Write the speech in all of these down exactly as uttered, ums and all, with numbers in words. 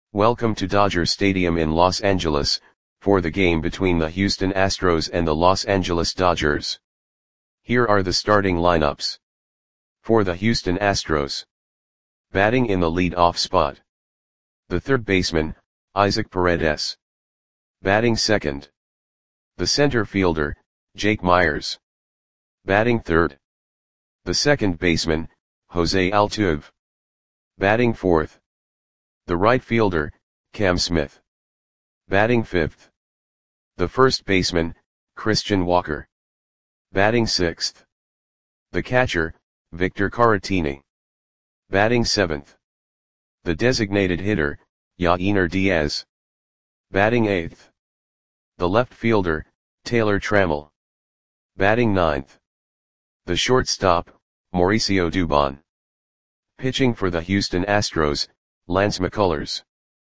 Welcome to Dodger Stadium in Los Angeles, for the game between the Houston Astros and the Los Angeles Dodgers. Here are the starting lineups. For the Houston Astros. Batting in the lead-off spot. The third baseman, Isaac Paredes. Batting second. The center fielder, Jake Meyers. Batting third. The second baseman, Jose Altuve. Batting fourth. The right fielder, Cam Smith. Batting fifth. The first baseman, Christian Walker. Batting sixth. The catcher, Victor Caratini. Batting seventh. The designated hitter, Yainer Diaz. Batting eighth. The left fielder, Taylor Trammell. Batting ninth. The shortstop, Mauricio Dubon. Pitching for the Houston Astros, Lance McCullers.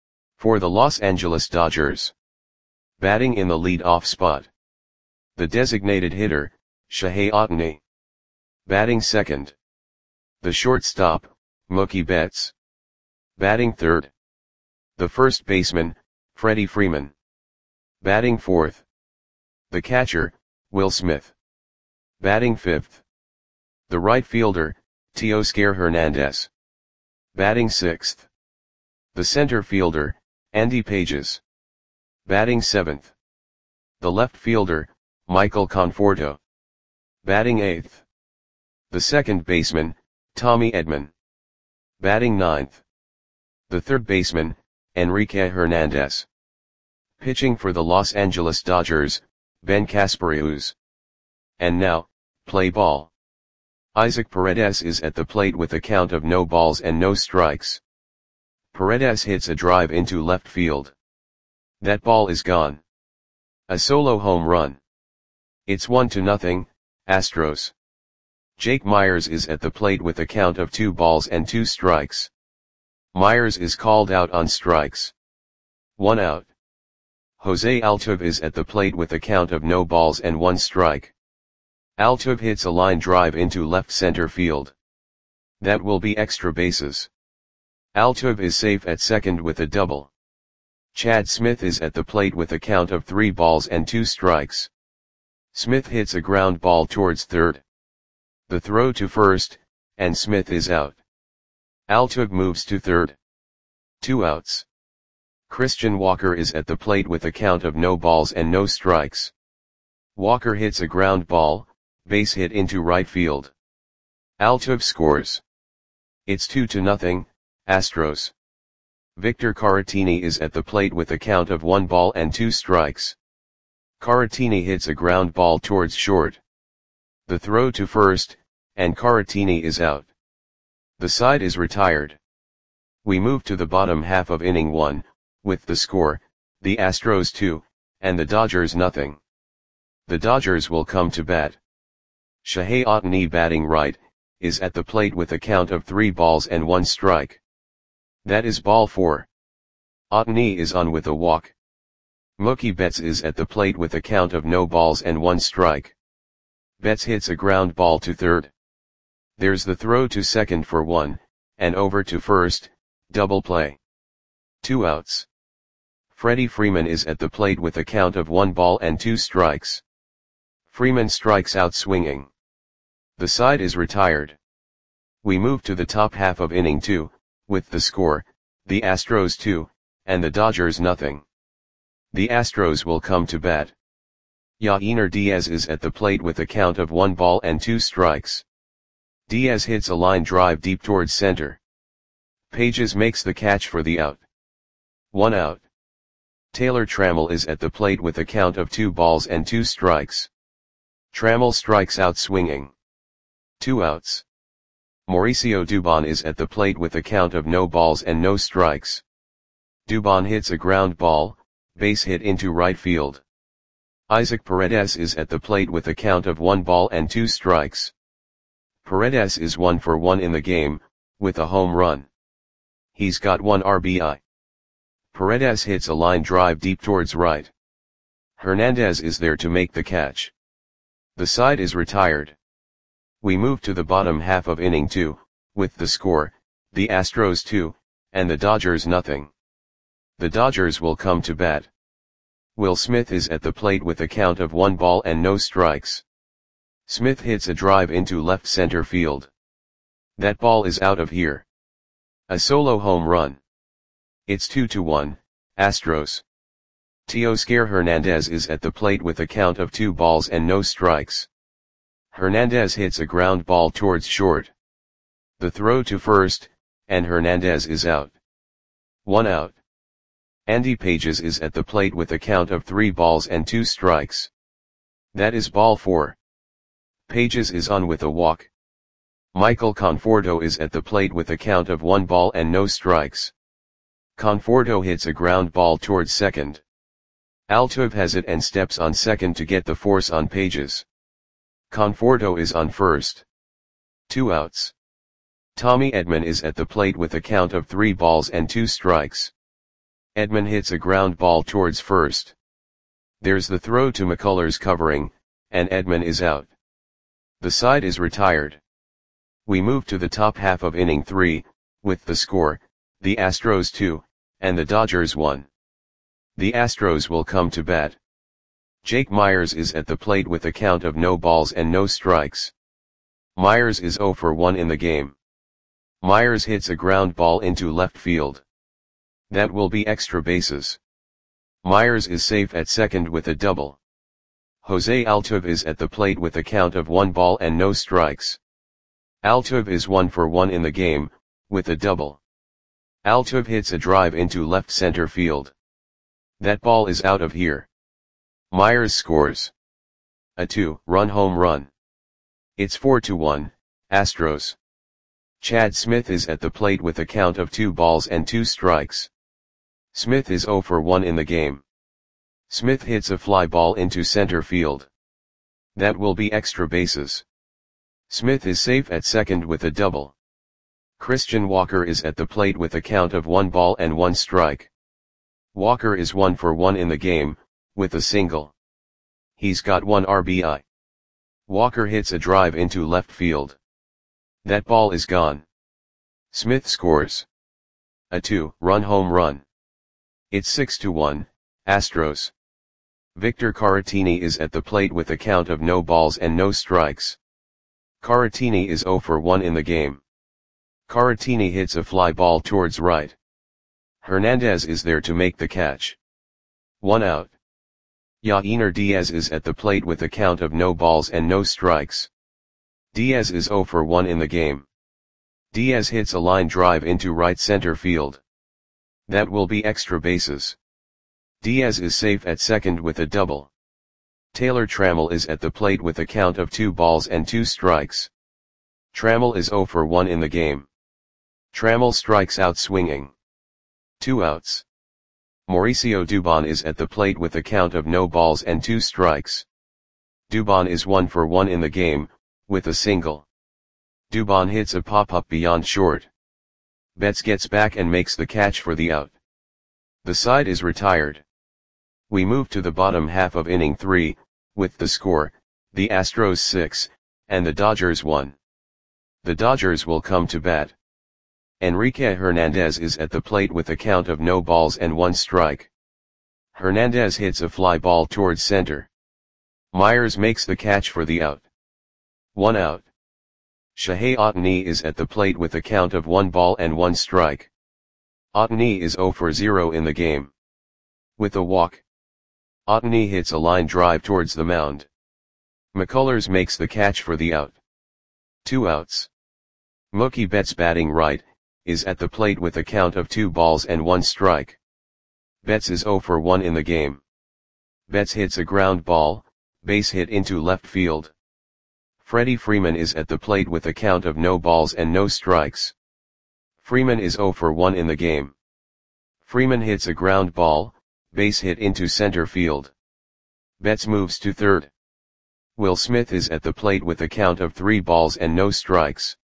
For the Los Angeles Dodgers. Batting in the lead-off spot. The designated hitter, Shohei Ohtani. Batting second. The shortstop, Mookie Betts. Batting third. The first baseman, Freddie Freeman. Batting fourth. The catcher, Will Smith. Batting fifth. The right fielder, Teoscar Hernandez. Batting sixth. The center fielder, Andy Pages. Batting seventh. The left fielder, Michael Conforto. Batting eighth. The second baseman, Tommy Edman. Batting ninth. The third baseman, Enrique Hernandez. Pitching for the Los Angeles Dodgers, Ben Casparius. And now, play ball. Isaac Paredes is at the plate with a count of no balls and no strikes. Paredes hits a drive into left field. That ball is gone. A solo home run. It's one to nothing, Astros. Jake Meyers is at the plate with a count of two balls and two strikes. Meyers is called out on strikes. One out. Jose Altuve is at the plate with a count of no balls and one strike. Altuve hits a line drive into left center field. That will be extra bases. Altuve is safe at second with a double. Chad Smith is at the plate with a count of three balls and two strikes. Smith hits a ground ball towards third. The throw to first, and Smith is out. Altuve moves to third. Two outs. Christian Walker is at the plate with a count of no balls and no strikes. Walker hits a ground ball, base hit into right field. Altuve scores. It's two to nothing, Astros. Victor Caratini is at the plate with a count of one ball and two strikes. Caratini hits a ground ball towards short. The throw to first, and Caratini is out. The side is retired. We move to the bottom half of inning one, with the score, the Astros two, and the Dodgers nothing. The Dodgers will come to bat. Shohei Ohtani, batting right, is at the plate with a count of three balls and one strike. That is ball four. Ohtani is on with a walk. Mookie Betts is at the plate with a count of no balls and one strike. Betts hits a ground ball to third. There's the throw to second for one, and over to first, double play. Two outs. Freddie Freeman is at the plate with a count of one ball and two strikes. Freeman strikes out swinging. The side is retired. We move to the top half of inning two, with the score, the Astros two, and the Dodgers nothing. The Astros will come to bat. Yainer Diaz is at the plate with a count of one ball and two strikes. Diaz hits a line drive deep towards center. Pages makes the catch for the out. One out. Taylor Trammell is at the plate with a count of two balls and two strikes. Trammell strikes out swinging. Two outs. Mauricio Dubon is at the plate with a count of no balls and no strikes. Dubon hits a ground ball, base hit into right field. Isaac Paredes is at the plate with a count of one ball and two strikes. Paredes is one for one in the game, with a home run. He's got one R B I. Paredes hits a line drive deep towards right. Hernandez is there to make the catch. The side is retired. We move to the bottom half of inning two, with the score, the Astros two, and the Dodgers nothing. The Dodgers will come to bat. Will Smith is at the plate with a count of one ball and no strikes. Smith hits a drive into left center field. That ball is out of here. A solo home run. It's two to one, Astros. Teoscar Hernandez is at the plate with a count of two balls and no strikes. Hernandez hits a ground ball towards short. The throw to first, and Hernandez is out. One out. Andy Pages is at the plate with a count of three balls and two strikes. That is ball four. Pages is on with a walk. Michael Conforto is at the plate with a count of one ball and no strikes. Conforto hits a ground ball towards second. Altuve has it and steps on second to get the force on Pages. Conforto is on first. Two outs. Tommy Edman is at the plate with a count of three balls and two strikes. Edman hits a ground ball towards first. There's the throw to McCullers covering, and Edman is out. The side is retired. We move to the top half of inning three, with the score, the Astros two, and the Dodgers one. The Astros will come to bat. Jake Myers is at the plate with a count of no balls and no strikes. Myers is zero for one in the game. Myers hits a ground ball into left field. That will be extra bases. Myers is safe at second with a double. Jose Altuve is at the plate with a count of one ball and no strikes. Altuve is one for one in the game, with a double. Altuve hits a drive into left center field. That ball is out of here. Myers scores a two-run home run. It's four to one, Astros. Chad Smith is at the plate with a count of two balls and two strikes. Smith is zero for one in the game. Smith hits a fly ball into center field. That will be extra bases. Smith is safe at second with a double. Christian Walker is at the plate with a count of one ball and one strike. Walker is one for one in the game, with a single. He's got one R B I. Walker hits a drive into left field. That ball is gone. Smith scores a two-run home run. It's six to one, Astros. Victor Caratini is at the plate with a count of no balls and no strikes. Caratini is zero for one in the game. Caratini hits a fly ball towards right. Hernandez is there to make the catch. One out. Yainer Diaz is at the plate with a count of no balls and no strikes. Diaz is zero for one in the game. Diaz hits a line drive into right center field. That will be extra bases. Diaz is safe at second with a double. Taylor Trammell is at the plate with a count of two balls and two strikes. Trammell is zero for one in the game. Trammell strikes out swinging. Two outs. Mauricio Dubon is at the plate with a count of no balls and two strikes. Dubon is one for one in the game, with a single. Dubon hits a pop-up beyond short. Betts gets back and makes the catch for the out. The side is retired. We move to the bottom half of inning three, with the score, the Astros six, and the Dodgers one. The Dodgers will come to bat. Enrique Hernandez is at the plate with a count of no balls and one strike. Hernandez hits a fly ball towards center. Myers makes the catch for the out. One out. Shohei Ohtani is at the plate with a count of one ball and one strike. Ohtani is zero for zero in the game. With a walk. Ohtani hits a line drive towards the mound. McCullers makes the catch for the out. Two outs. Mookie Betts, batting right, is at the plate with a count of two balls and one strike. Betts is zero for one in the game. Betts hits a ground ball, base hit into left field. Freddie Freeman is at the plate with a count of no balls and no strikes. Freeman is zero for one in the game. Freeman hits a ground ball, base hit into center field. Betts moves to third. Will Smith is at the plate with a count of three balls and no strikes.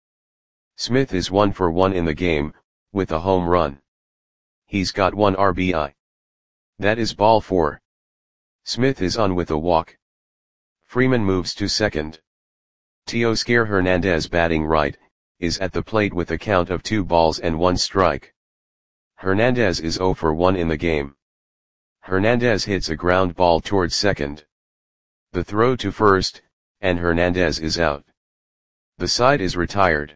Smith is one for one in the game, with a home run. He's got one R B I. That is ball four. Smith is on with a walk. Freeman moves to second. Teoscar Hernandez, batting right, is at the plate with a count of two balls and one strike. Hernandez is zero for one in the game. Hernandez hits a ground ball towards second. The throw to first, and Hernandez is out. The side is retired.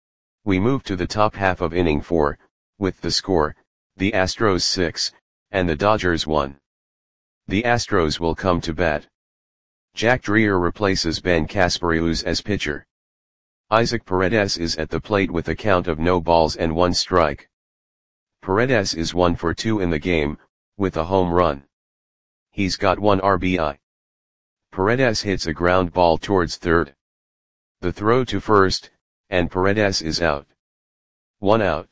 We move to the top half of inning four, with the score, the Astros six, and the Dodgers one. The Astros will come to bat. Jack Dreher replaces Ben Casparius as pitcher. Isaac Paredes is at the plate with a count of no balls and one strike. Paredes is one for two in the game, with a home run. He's got one R B I. Paredes hits a ground ball towards third. The throw to first, and Paredes is out. One out.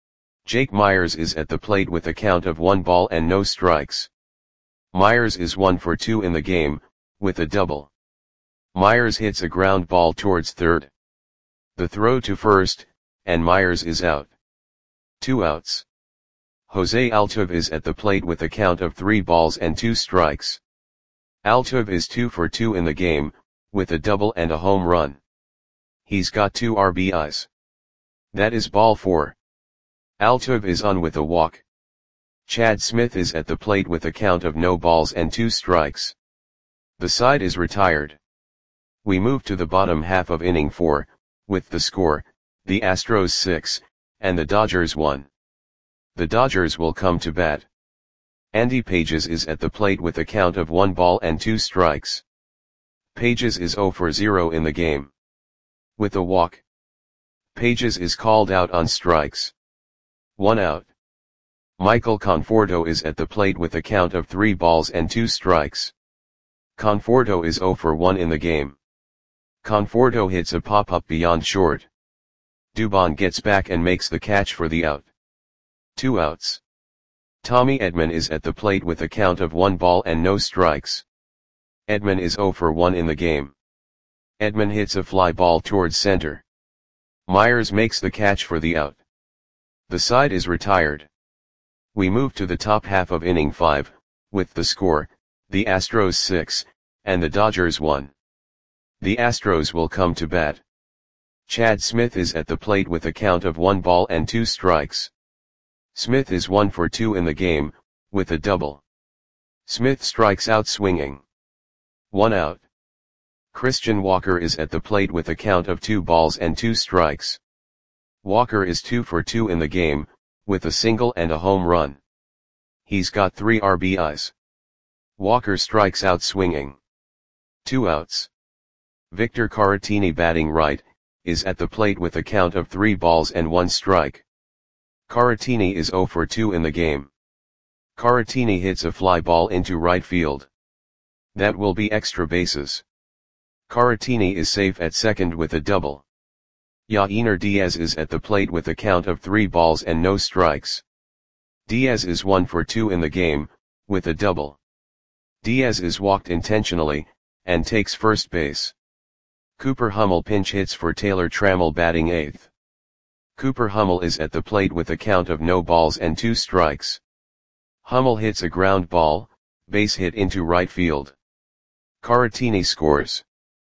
Jake Meyers is at the plate with a count of one ball and no strikes. Meyers is one for two in the game, with a double. Meyers hits a ground ball towards third. The throw to first, and Meyers is out. Two outs. Jose Altuve is at the plate with a count of three balls and two strikes. Altuve is two for two in the game, with a double and a home run. He's got two R B Is. That is ball four. Altuve is on with a walk. Chad Smith is at the plate with a count of no balls and two strikes. The side is retired. We move to the bottom half of inning four, with the score, the Astros six, and the Dodgers one. The Dodgers will come to bat. Andy Pages is at the plate with a count of one ball and two strikes. Pages is zero for zero in the game. With a walk. Pages is called out on strikes. One out. Michael Conforto is at the plate with a count of three balls and two strikes. Conforto is zero for one in the game. Conforto hits a pop-up beyond short. Dubon gets back and makes the catch for the out. Two outs. Tommy Edman is at the plate with a count of one ball and no strikes. Edman is zero for one in the game. Edman hits a fly ball towards center. Meyers makes the catch for the out. The side is retired. We move to the top half of inning five, with the score, the Astros six, and the Dodgers one. The Astros will come to bat. Chad Smith is at the plate with a count of one ball and two strikes. Smith is one for two in the game, with a double. Smith strikes out swinging. One out. Christian Walker is at the plate with a count of two balls and two strikes. Walker is two for two in the game, with a single and a home run. He's got three R B Is. Walker strikes out swinging. Two outs. Victor Caratini, batting right, is at the plate with a count of three balls and one strike. Caratini is zero for two in the game. Caratini hits a fly ball into right field. That will be extra bases. Caratini is safe at second with a double. Yainer Diaz is at the plate with a count of three balls and no strikes. Diaz is one for two in the game, with a double. Diaz is walked intentionally, and takes first base. Cooper Hummel pinch hits for Taylor Trammell, batting eighth. Cooper Hummel is at the plate with a count of no balls and two strikes. Hummel hits a ground ball, base hit into right field. Caratini scores.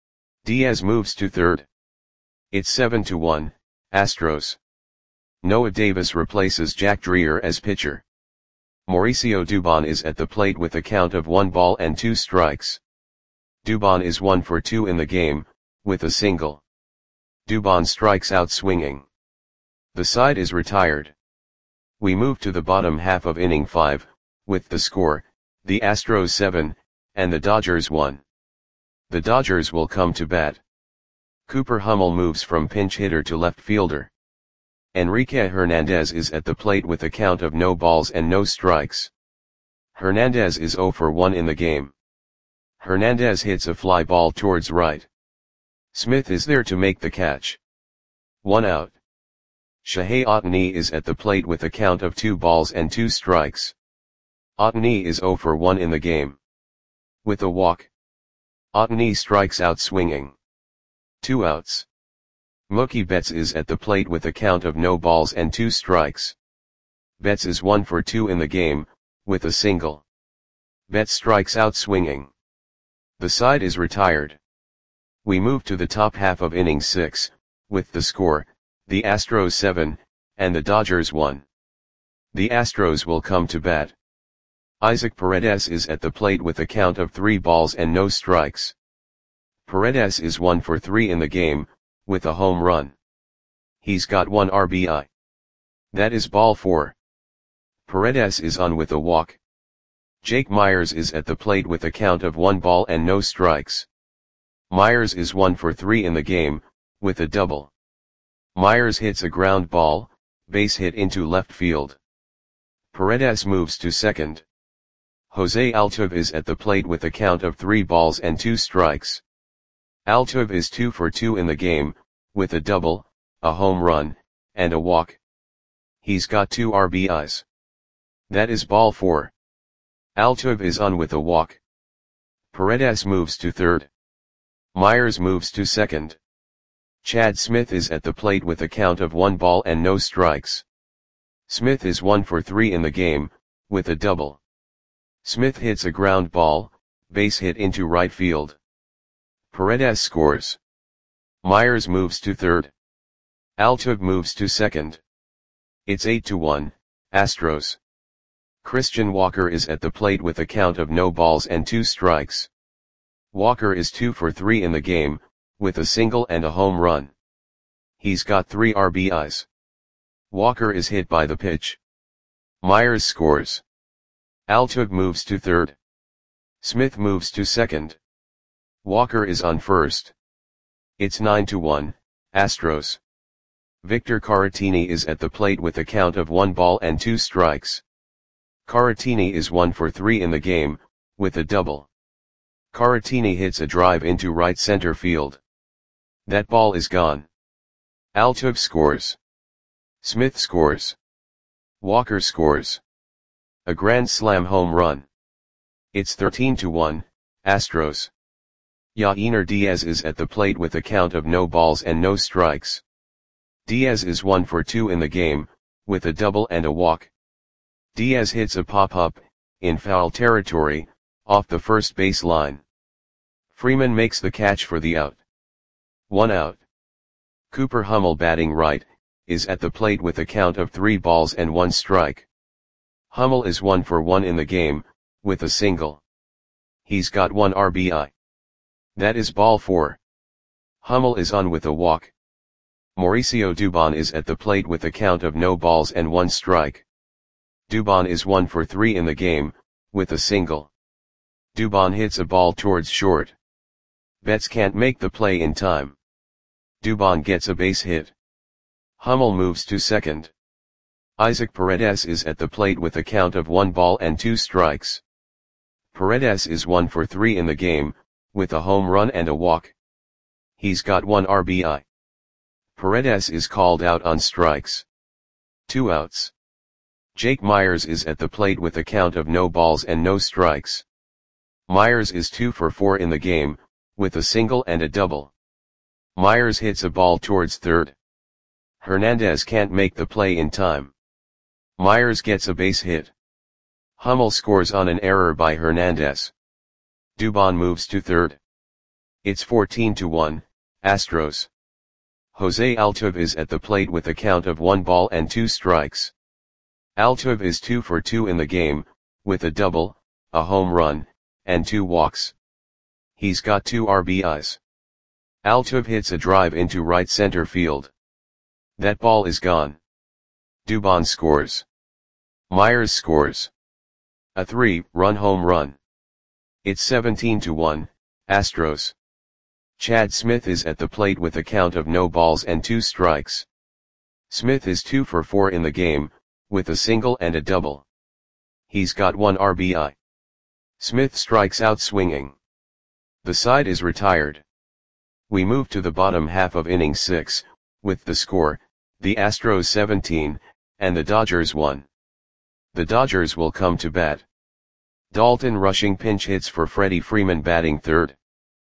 Diaz moves to third. It's seven to one, Astros. Noah Davis replaces Jack Dreher as pitcher. Mauricio Dubon is at the plate with a count of one ball and two strikes. Dubon is one for two in the game, with a single. Dubon strikes out swinging. The side is retired. We move to the bottom half of inning five, with the score, the Astros seven, and the Dodgers one. The Dodgers will come to bat. Cooper Hummel moves from pinch hitter to left fielder. Enrique Hernandez is at the plate with a count of no balls and no strikes. Hernandez is zero for one in the game. Hernandez hits a fly ball towards right. Smith is there to make the catch. One out. Shohei Ohtani is at the plate with a count of two balls and two strikes. Ohtani is zero for one in the game. With a walk. Ohtani strikes out swinging. Two outs. Mookie Betts is at the plate with a count of no balls and two strikes. Betts is one for two in the game, with a single. Betts strikes out swinging. The side is retired. We move to the top half of inning six, with the score, the Astros seven, and the Dodgers one. The Astros will come to bat. Isaac Paredes is at the plate with a count of three balls and no strikes. Paredes is one for three in the game, with a home run. He's got one R B I. That is ball four. Paredes is on with a walk. Jake Meyers is at the plate with a count of one ball and no strikes. Meyers is one for three in the game, with a double. Meyers hits a ground ball, base hit into left field. Paredes moves to second. Jose Altuve is at the plate with a count of three balls and two strikes. Altuve is two for two in the game, with a double, a home run, and a walk. He's got two R B Is. That is ball four. Altuve is on with a walk. Paredes moves to third. Meyers moves to second. Chad Smith is at the plate with a count of one ball and no strikes. Smith is one for three in the game, with a double. Smith hits a ground ball, base hit into right field. Paredes scores. Meyers moves to third. Altuve moves to second. It's eight to one, Astros. Christian Walker is at the plate with a count of no balls and two strikes. Walker is two for three in the game, with a single and a home run. He's got three R B Is. Walker is hit by the pitch. Meyers scores. Altuve moves to third. Smith moves to second. Walker is on first. It's nine to one, Astros. Victor Caratini is at the plate with a count of one ball and two strikes. Caratini is one for three in the game, with a double. Caratini hits a drive into right center field. That ball is gone. Altuve scores. Smith scores. Walker scores. A grand slam home run. It's thirteen to one, Astros. Yainer Diaz is at the plate with a count of no balls and no strikes. Diaz is one for two in the game, with a double and a walk. Diaz hits a pop-up, in foul territory, off the first base line. Freeman makes the catch for the out. One out. Cooper Hummel, batting right, is at the plate with a count of three balls and one strike. Hummel is one for one in the game, with a single. He's got one R B I. That is ball four. Hummel is on with a walk. Mauricio Dubon is at the plate with a count of no balls and one strike. Dubon is one for three in the game, with a single. Dubon hits a ball towards short. Betts can't make the play in time. Dubon gets a base hit. Hummel moves to second. Isaac Paredes is at the plate with a count of one ball and two strikes. Paredes is one for three in the game, with a home run and a walk. He's got one R B I. Paredes is called out on strikes. Two outs. Jake Meyers is at the plate with a count of no balls and no strikes. Meyers is two for four in the game, with a single and a double. Meyers hits a ball towards third. Hernandez can't make the play in time. Meyers gets a base hit. Hummel scores on an error by Hernandez. Dubon moves to third. It's fourteen to one, Astros. Jose Altuve is at the plate with a count of one ball and two strikes. Altuve is two for two in the game, with a double, a home run, and two walks. He's got two R B Is. Altuve hits a drive into right center field. That ball is gone. Dubon scores. Meyers scores. A three-run home run. It's seventeen to one, Astros. Chad Smith is at the plate with a count of no balls and two strikes. Smith is two for four in the game, with a single and a double. He's got one R B I. Smith strikes out swinging. The side is retired. We move to the bottom half of inning six, with the score, the Astros seventeen, and the Dodgers one. The Dodgers will come to bat. Dalton Rushing pinch hits for Freddie Freeman, batting third.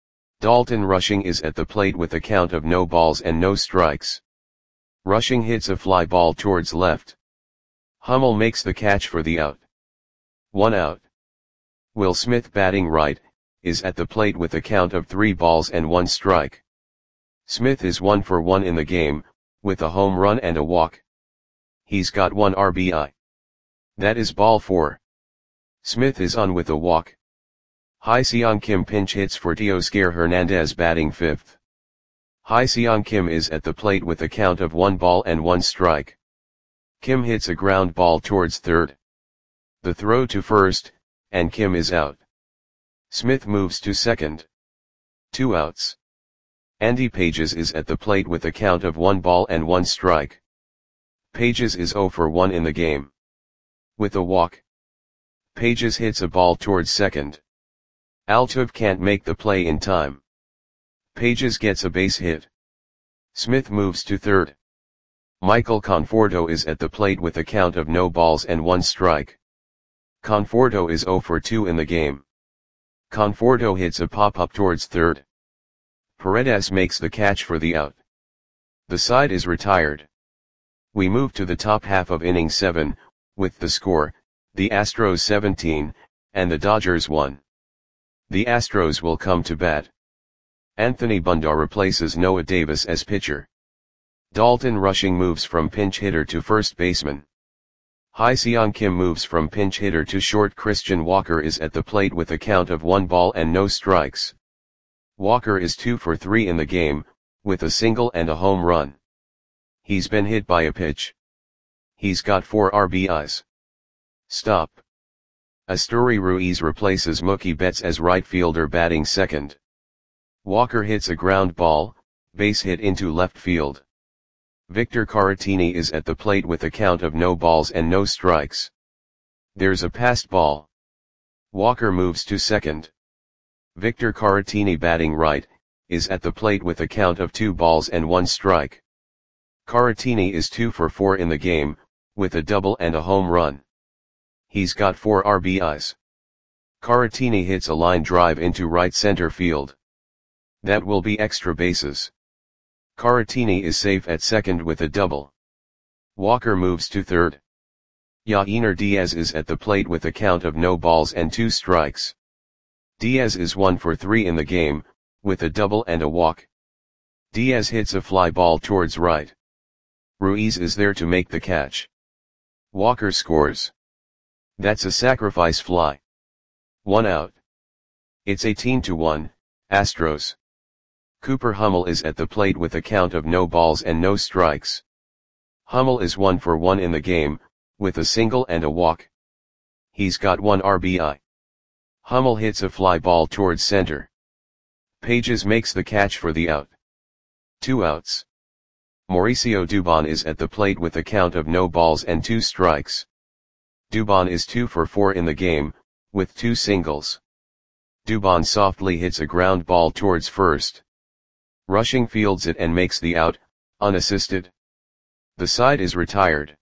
Dalton Rushing is at the plate with a count of no balls and no strikes. Rushing hits a fly ball towards left. Hummel makes the catch for the out. One out. Will Smith, batting right, is at the plate with a count of three balls and one strike. Smith is one for one in the game, with a home run and a walk. He's got one R B I. That is ball four. Smith is on with a walk. Hye-Seong Kim pinch hits for Teoscar Hernandez batting fifth. Hye-Seong Kim is at the plate with a count of one ball and one strike. Kim hits a ground ball towards third. The throw to first, and Kim is out. Smith moves to second. Two outs. Andy Pages is at the plate with a count of one ball and one strike. Pages is oh for one in the game. With a walk, Pages hits a ball towards second. Altuve can't make the play in time. Pages gets a base hit. Smith moves to third. Michael Conforto is at the plate with a count of no balls and one strike. Conforto is oh for two in the game. Conforto hits a pop-up towards third. Paredes makes the catch for the out. The side is retired. We move to the top half of inning seven, with the score, the Astros seventeen, and the Dodgers one. The Astros will come to bat. Anthony Bundar replaces Noah Davis as pitcher. Dalton Rushing moves from pinch hitter to first baseman. Hye-Seong Kim moves from pinch hitter to short. Christian Walker is at the plate with a count of one ball and no strikes. Walker is two for three in the game, with a single and a home run. He's been hit by a pitch. He's got four R B Is. Stop. Asturi Ruiz replaces Mookie Betts as right fielder batting second. Walker hits a ground ball, base hit into left field. Victor Caratini is at the plate with a count of no balls and no strikes. There's a passed ball. Walker moves to second. Victor Caratini batting right, is at the plate with a count of two balls and one strike. Caratini is two for four in the game, with a double and a home run. He's got four R B Is. Caratini hits a line drive into right center field. That will be extra bases. Caratini is safe at second with a double. Walker moves to third. Yainer Diaz is at the plate with a count of no balls and two strikes. Diaz is one for three in the game, with a double and a walk. Diaz hits a fly ball towards right. Ruiz is there to make the catch. Walker scores. That's a sacrifice fly. One out. It's eighteen to one, Astros. Cooper Hummel is at the plate with a count of no balls and no strikes. Hummel is one for one in the game, with a single and a walk. He's got one R B I. Hummel hits a fly ball towards center. Pages makes the catch for the out. Two outs. Mauricio Dubon is at the plate with a count of no balls and two strikes. Dubon is two for four in the game, with two singles. Dubon softly hits a ground ball towards first. Rushing fields it and makes the out, unassisted. The side is retired.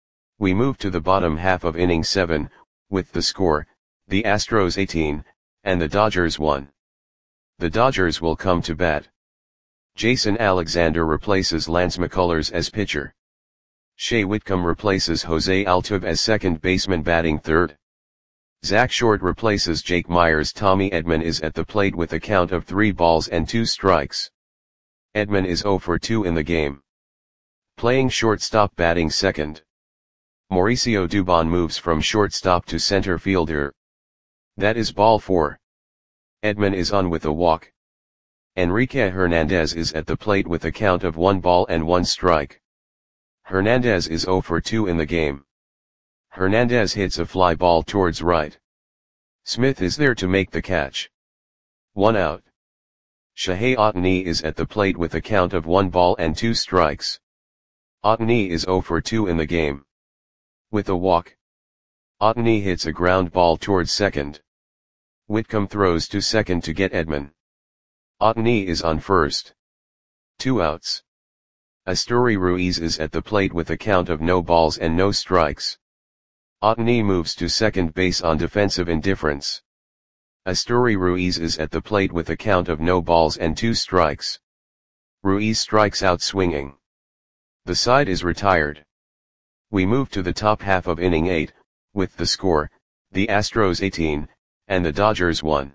We move to the bottom half of inning seven, with the score, the Astros eighteen, and the Dodgers one. The Dodgers will come to bat. Jason Alexander replaces Lance McCullers as pitcher. Shea Whitcomb replaces Jose Altuve as second baseman batting third. Zach Short replaces Jake Myers. Tommy Edman is at the plate with a count of three balls and two strikes. Edman is oh for two in the game. Playing shortstop batting second. Mauricio Dubon moves from shortstop to center fielder. That is ball four. Edman is on with a walk. Enrique Hernandez is at the plate with a count of one ball and one strike. Hernandez is oh for two in the game. Hernandez hits a fly ball towards right. Smith is there to make the catch. One out. Shohei Ohtani is at the plate with a count of one ball and two strikes. Ohtani is oh for two in the game. With a walk, Ohtani hits a ground ball towards second. Whitcomb throws to second to get Edman. Ohtani is on first. Two outs. Asturi Ruiz is at the plate with a count of no balls and no strikes. Ohtani moves to second base on defensive indifference. Asturi Ruiz is at the plate with a count of no balls and two strikes. Ruiz strikes out swinging. The side is retired. We move to the top half of inning eight, with the score, the Astros eighteen, and the Dodgers one.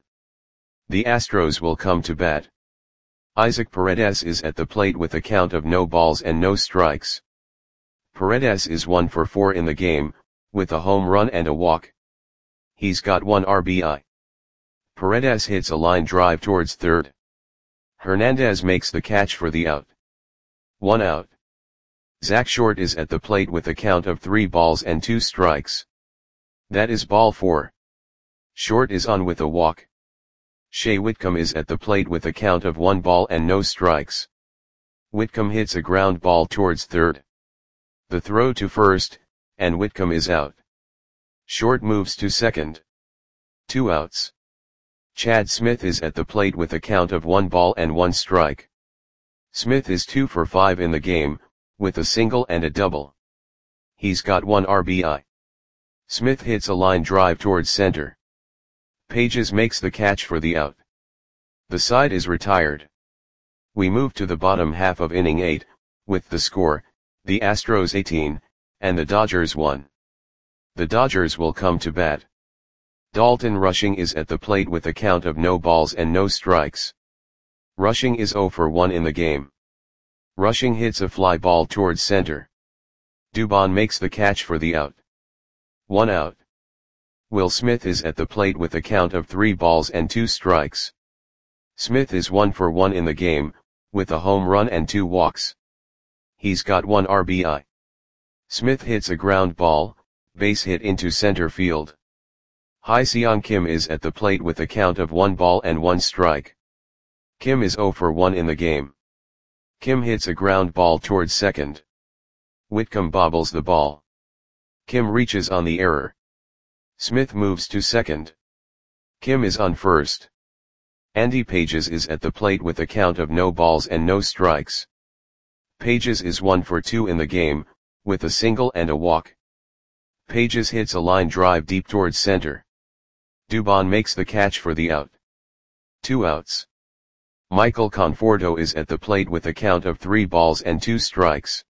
The Astros will come to bat. Isaac Paredes is at the plate with a count of no balls and no strikes. Paredes is one for four in the game, with a home run and a walk. He's got one R B I. Paredes hits a line drive towards third. Hernandez makes the catch for the out. One out. Zach Short is at the plate with a count of three balls and two strikes. That is ball four. Short is on with a walk. Shea Whitcomb is at the plate with a count of one ball and no strikes. Whitcomb hits a ground ball towards third. The throw to first, and Whitcomb is out. Short moves to second. Two outs. Chad Smith is at the plate with a count of one ball and one strike. Smith is two for five in the game, with a single and a double. He's got one R B I. Smith hits a line drive towards center. Pages makes the catch for the out. The side is retired. We move to the bottom half of inning eight, with the score, the Astros eighteen, and the Dodgers one. The Dodgers will come to bat. Dalton Rushing is at the plate with a count of no balls and no strikes. Rushing is zero for one in the game. Rushing hits a fly ball towards center. Dubon makes the catch for the out. One out. Will Smith is at the plate with a count of three balls and two strikes. Smith is one for one in the game, with a home run and two walks. He's got one R B I. Smith hits a ground ball, base hit into center field. Hye-Seong Kim is at the plate with a count of one ball and one strike. Kim is zero for one in the game. Kim hits a ground ball towards second. Whitcomb bobbles the ball. Kim reaches on the error. Smith moves to second. Kim is on first. Andy Pages is at the plate with a count of no balls and no strikes. Pages is one for two in the game, with a single and a walk. Pages hits a line drive deep towards center. Dubon makes the catch for the out. Two outs. Michael Conforto is at the plate with a count of three balls and two strikes.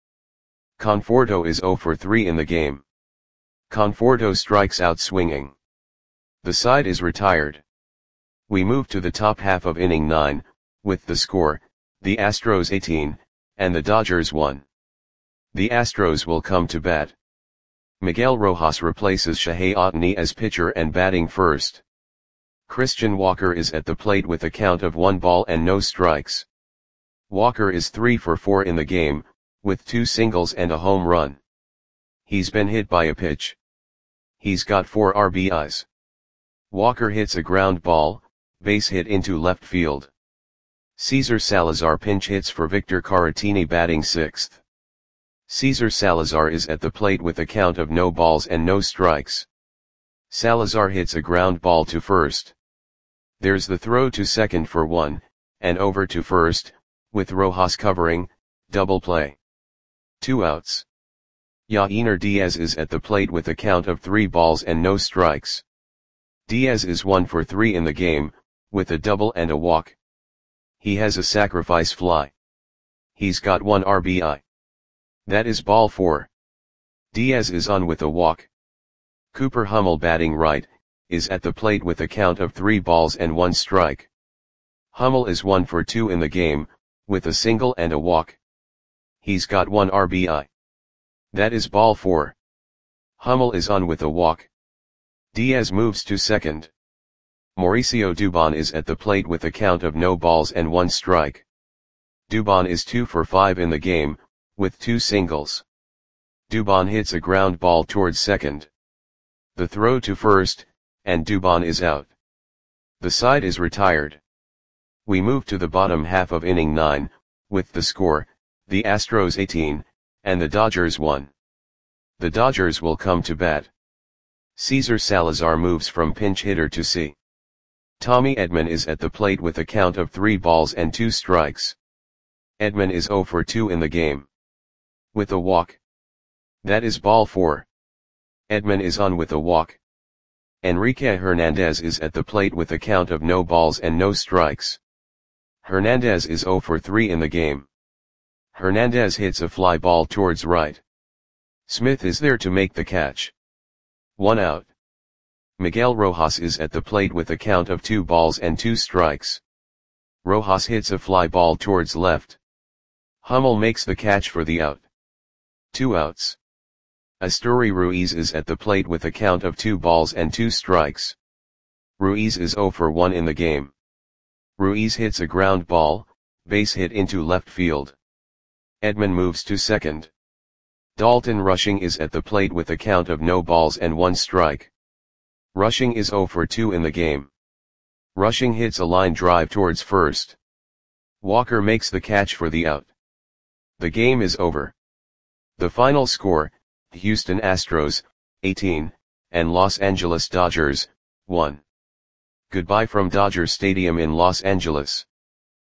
Conforto is zero for three in the game. Conforto strikes out swinging. The side is retired. We move to the top half of inning nine, with the score, the Astros eighteen, and the Dodgers one. The Astros will come to bat. Miguel Rojas replaces Shohei Ohtani as pitcher and batting first. Christian Walker is at the plate with a count of one ball and no strikes. Walker is three for four in the game, with two singles and a home run. He's been hit by a pitch. He's got four R B Is. Walker hits a ground ball, base hit into left field. Cesar Salazar pinch hits for Victor Caratini batting sixth. Cesar Salazar is at the plate with a count of no balls and no strikes. Salazar hits a ground ball to first. There's the throw to second for one, and over to first, with Rojas covering, double play. Two outs. Yainer Diaz is at the plate with a count of three balls and no strikes. Diaz is one for three in the game, with a double and a walk. He has a sacrifice fly. He's got one R B I. That is ball four. Diaz is on with a walk. Cooper Hummel batting right, is at the plate with a count of three balls and one strike. Hummel is one for two in the game, with a single and a walk. He's got one R B I. That is ball four. Hummel is on with a walk. Diaz moves to second. Mauricio Dubon is at the plate with a count of no balls and one strike. Dubon is two for five in the game, with two singles. Dubon hits a ground ball towards second. The throw to first, and Dubon is out. The side is retired. We move to the bottom half of inning nine, with the score, the Astros eighteen, and the Dodgers one. The Dodgers will come to bat. Cesar Salazar moves from pinch hitter to C. Tommy Edman is at the plate with a count of three balls and two strikes. Edman is zero for two in the game. With a walk. That is ball four. Edman is on with a walk. Enrique Hernandez is at the plate with a count of no balls and no strikes. Hernandez is zero for three in the game. Hernandez hits a fly ball towards right. Smith is there to make the catch. One out. Miguel Rojas is at the plate with a count of two balls and two strikes. Rojas hits a fly ball towards left. Hummel makes the catch for the out. Two outs. Asturi Ruiz is at the plate with a count of two balls and two strikes. Ruiz is zero for one in the game. Ruiz hits a ground ball, base hit into left field. Edman moves to second. Dalton Rushing is at the plate with a count of no balls and one strike. Rushing is zero for two in the game. Rushing hits a line drive towards first. Walker makes the catch for the out. The game is over. The final score, Houston Astros, eighteen, and Los Angeles Dodgers, one. Goodbye from Dodger Stadium in Los Angeles.